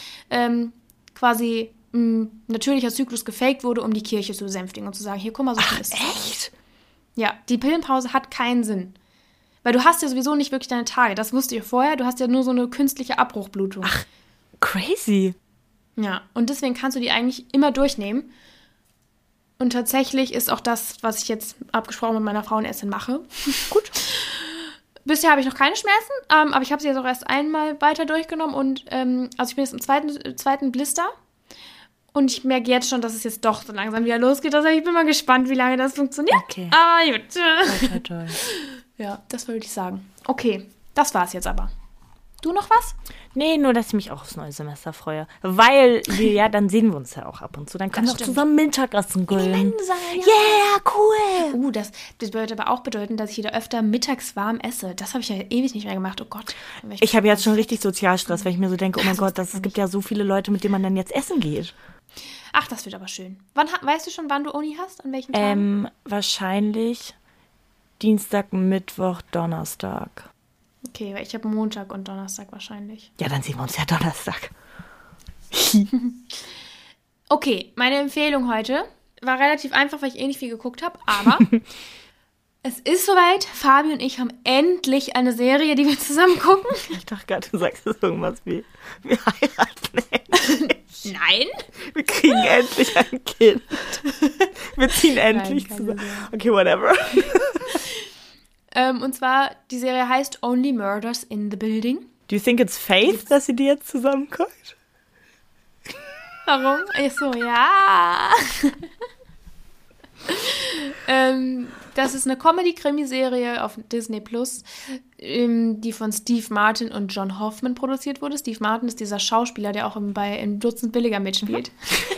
quasi natürlicher Zyklus gefaked wurde, um die Kirche zu besänftigen und zu sagen, hier, guck mal, so viel ist es. Echt? Ja, die Pillenpause hat keinen Sinn. Weil du hast ja sowieso nicht wirklich deine Tage. Das wusste ich vorher. Du hast ja nur so eine künstliche Abbruchblutung. Ach, crazy. Ja, und deswegen kannst du die eigentlich immer durchnehmen. Und tatsächlich ist auch das, was ich jetzt abgesprochen mit meiner Frauenärztin mache. Gut. Bisher habe ich noch keine Schmerzen, aber ich habe sie jetzt auch erst einmal weiter durchgenommen. Und also ich bin jetzt im zweiten Blister. Und ich merke jetzt schon, dass es jetzt doch so langsam wieder losgeht. Also ich bin mal gespannt, wie lange das funktioniert. Okay. Ah, gut. Toll. Ja, das wollte ich sagen. Okay, das war's jetzt aber. Du noch was? Nee, nur, dass ich mich auch aufs neue Semester freue. Weil dann sehen wir uns ja auch ab und zu. Dann können wir auch stimmt. zusammen Mittagessen grillen. Ja. Yeah, cool. Das würde aber auch bedeuten, dass ich wieder öfter mittags warm esse. Das habe ich ja ewig nicht mehr gemacht. Oh Gott. Ich habe jetzt schon richtig Sozialstress, weil ich mir so denke, oh mein Gott, es gibt ja so viele Leute, mit denen man dann jetzt essen geht. Ach, das wird aber schön. Weißt du schon, wann du Uni hast? An welchen Tagen? Wahrscheinlich Dienstag, Mittwoch, Donnerstag. Okay, weil ich habe Montag und Donnerstag wahrscheinlich. Ja, dann sehen wir uns ja Donnerstag. Okay, meine Empfehlung heute war relativ einfach, weil ich eh nicht viel geguckt habe, aber es ist soweit. Fabi und ich haben endlich eine Serie, die wir zusammen gucken. Ich dachte gerade, du sagst jetzt irgendwas wie, wir heiraten endlich. Nein. Wir kriegen endlich ein Kind. Wir ziehen endlich keine zusammen. Sorge. Okay, whatever. Und zwar, die Serie heißt Only Murders in the Building. Do you think it's fate, dass sie die jetzt zusammenkommt? Warum? Ach so, ja. Das ist eine Comedy-Krimi-Serie auf Disney Plus, die von Steve Martin und John Hoffman produziert wurde. Steve Martin ist dieser Schauspieler, der auch im Dutzend Billiger mitspielt.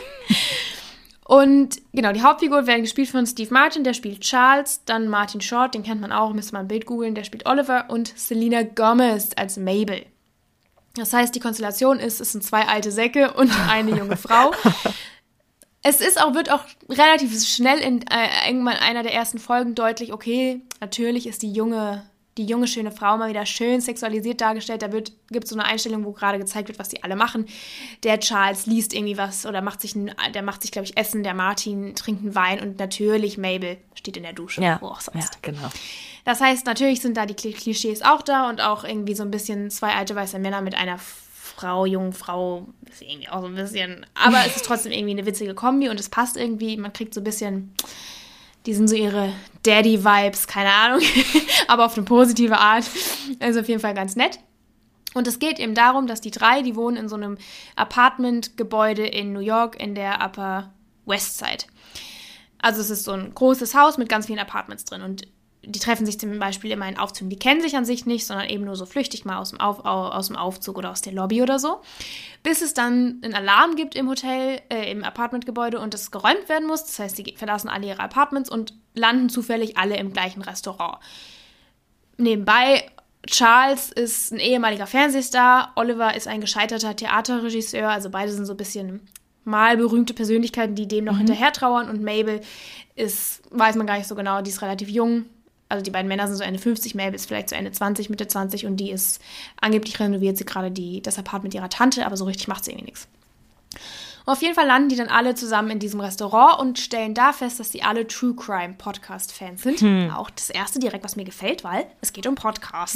Und genau, die Hauptfiguren werden gespielt von Steve Martin, der spielt Charles, dann Martin Short, den kennt man auch, müsste man ein Bild googeln, der spielt Oliver und Selena Gomez als Mabel. Das heißt, die Konstellation es sind 2 alte Säcke und eine junge Frau. Wird auch relativ schnell in irgendwann einer der ersten Folgen deutlich, okay, natürlich ist die junge schöne Frau mal wieder schön sexualisiert dargestellt. Gibt es so eine Einstellung, wo gerade gezeigt wird, was die alle machen. Der Charles liest irgendwie was oder macht sich, glaube ich, Essen. Der Martin trinkt einen Wein und natürlich Mabel steht in der Dusche. Ja, Wo auch sonst. ja, genau. Das heißt, natürlich sind da die Klischees auch da und auch irgendwie so ein bisschen 2 alte weiße Männer mit einer jungen Frau, ist irgendwie auch so ein bisschen, aber es ist trotzdem irgendwie eine witzige Kombi und es passt irgendwie, man kriegt so ein bisschen, die sind so ihre Daddy-Vibes, keine Ahnung, aber auf eine positive Art, also auf jeden Fall ganz nett. Und es geht eben darum, dass die 3, die wohnen in so einem Apartmentgebäude in New York in der Upper West Side. Also es ist so ein großes Haus mit ganz vielen Apartments drin und die treffen sich zum Beispiel immer in Aufzügen. Die kennen sich an sich nicht, sondern eben nur so flüchtig mal aus dem Aufzug oder aus der Lobby oder so. Bis es dann einen Alarm gibt im Hotel, im Apartmentgebäude und es geräumt werden muss. Das heißt, die verlassen alle ihre Apartments und landen zufällig alle im gleichen Restaurant. Nebenbei, Charles ist ein ehemaliger Fernsehstar, Oliver ist ein gescheiterter Theaterregisseur, also beide sind so ein bisschen mal berühmte Persönlichkeiten, die dem noch hinterher trauern und Mabel ist, weiß man gar nicht so genau, die ist relativ jung. Also die beiden Männer sind so Ende 50, Mabel ist vielleicht so Ende 20, Mitte 20 und die ist, angeblich renoviert sie gerade das Apartment ihrer Tante, aber so richtig macht sie irgendwie nichts. Auf jeden Fall landen die dann alle zusammen in diesem Restaurant und stellen da fest, dass die alle True Crime Podcast Fans sind. Auch das erste direkt, was mir gefällt, weil es geht um Podcasts.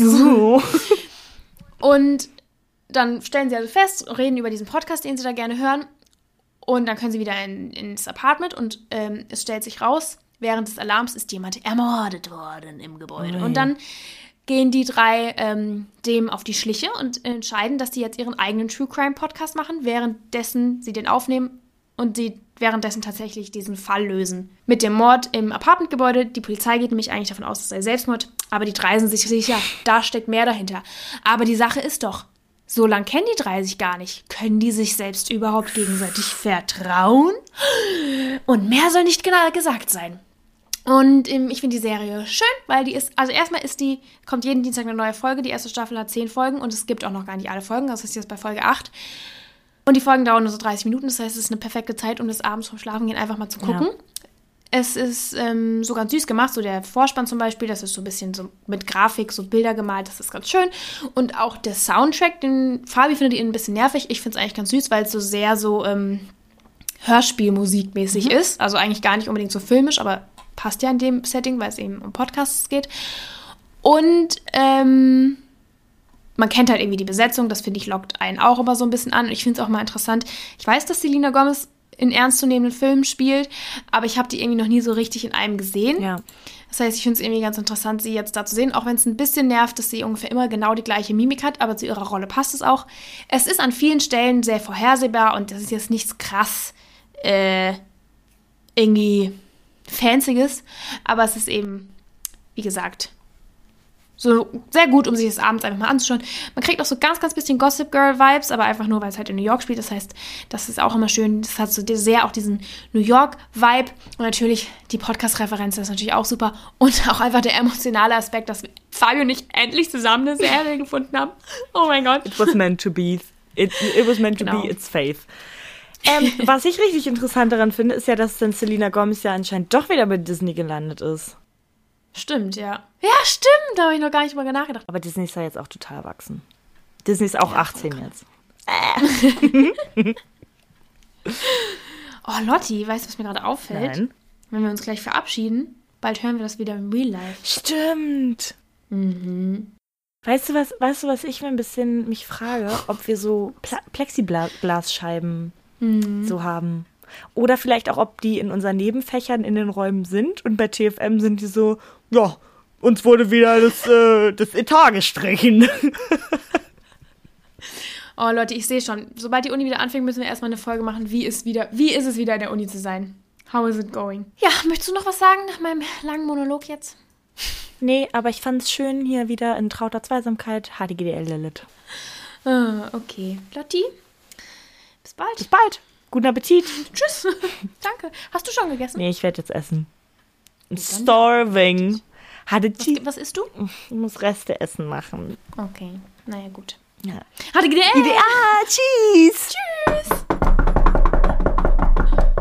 Und dann stellen sie also fest, reden über diesen Podcast, den sie da gerne hören. Und dann können sie wieder ins Apartment und es stellt sich raus, während des Alarms ist jemand ermordet worden im Gebäude. Und dann gehen die drei dem auf die Schliche und entscheiden, dass die jetzt ihren eigenen True Crime Podcast machen, währenddessen sie den aufnehmen und sie währenddessen tatsächlich diesen Fall lösen. Mit dem Mord im Apartmentgebäude. Die Polizei geht nämlich eigentlich davon aus, es sei Selbstmord, aber die drei sind sich sicher, da steckt mehr dahinter. Aber die Sache ist doch, so lang kennen die drei sich gar nicht. Können die sich selbst überhaupt gegenseitig vertrauen? Und mehr soll nicht genau gesagt sein. Und ich finde die Serie schön, weil die ist, also erstmal kommt jeden Dienstag eine neue Folge. Die erste Staffel hat 10 Folgen und es gibt auch noch gar nicht alle Folgen. Das ist jetzt bei Folge 8. Und die Folgen dauern nur so 30 Minuten. Das heißt, es ist eine perfekte Zeit, um das abends vom Schlafengehen einfach mal zu gucken. Ja. Es ist so ganz süß gemacht, so der Vorspann zum Beispiel, das ist so ein bisschen so mit Grafik, so Bilder gemalt, das ist ganz schön. Und auch der Soundtrack, den Fabi findet ihn ein bisschen nervig. Ich finde es eigentlich ganz süß, weil es so sehr so Hörspielmusikmäßig ist. Also eigentlich gar nicht unbedingt so filmisch, aber passt ja in dem Setting, weil es eben um Podcasts geht. Und man kennt halt irgendwie die Besetzung, das finde ich lockt einen auch immer so ein bisschen an. Und ich finde es auch mal interessant. Ich weiß, dass Selena Gomez in ernstzunehmenden Filmen spielt, aber ich habe die irgendwie noch nie so richtig in einem gesehen. Ja. Das heißt, ich finde es irgendwie ganz interessant, sie jetzt da zu sehen, auch wenn es ein bisschen nervt, dass sie ungefähr immer genau die gleiche Mimik hat, aber zu ihrer Rolle passt es auch. Es ist an vielen Stellen sehr vorhersehbar und das ist jetzt nichts krass irgendwie Fancyes, aber es ist eben, wie gesagt, so sehr gut, um sich das abends einfach mal anzuschauen. Man kriegt auch so ganz, ganz bisschen Gossip Girl Vibes, aber einfach nur, weil es halt in New York spielt. Das heißt, das ist auch immer schön. Das hat so sehr auch diesen New York Vibe. Und natürlich die Podcast-Referenz, das ist natürlich auch super. Und auch einfach der emotionale Aspekt, dass Fabio und ich endlich zusammen eine Serie gefunden haben. Oh mein Gott. It was meant to be. It was meant to be its faith. Was ich richtig interessant daran finde, ist ja, dass dann Selena Gomez ja anscheinend doch wieder bei Disney gelandet ist. Stimmt, ja. Ja, stimmt. Da habe ich noch gar nicht mal nachgedacht. Aber Disney ist ja jetzt auch total erwachsen. Disney ist auch 18 jetzt. Oh, Lotti, weißt du, was mir gerade auffällt? Nein. Wenn wir uns gleich verabschieden, bald hören wir das wieder im Real Life. Stimmt. Mhm. Weißt du, was ich mir ein bisschen mich frage? Ob wir so Plexiglasscheiben so haben. Oder vielleicht auch, ob die in unseren Nebenfächern in den Räumen sind und bei TFM sind die so, ja, uns wurde wieder das Etat gestrichen. Oh Leute, ich sehe schon, sobald die Uni wieder anfängt, müssen wir erstmal eine Folge machen, wie ist es wieder in der Uni zu sein? How is it going? Ja, möchtest du noch was sagen nach meinem langen Monolog jetzt? Nee, aber ich fand es schön, hier wieder in trauter Zweisamkeit HDGDL Lilith. Okay. Lotti, bis bald. Bis bald. Guten Appetit. Tschüss. Danke. Hast du schon gegessen? Nee, ich werde jetzt essen. Starving. Was isst du? Ich muss Reste essen machen. Okay. Naja, gut. Ja. HDGDL. Tschüss. Tschüss.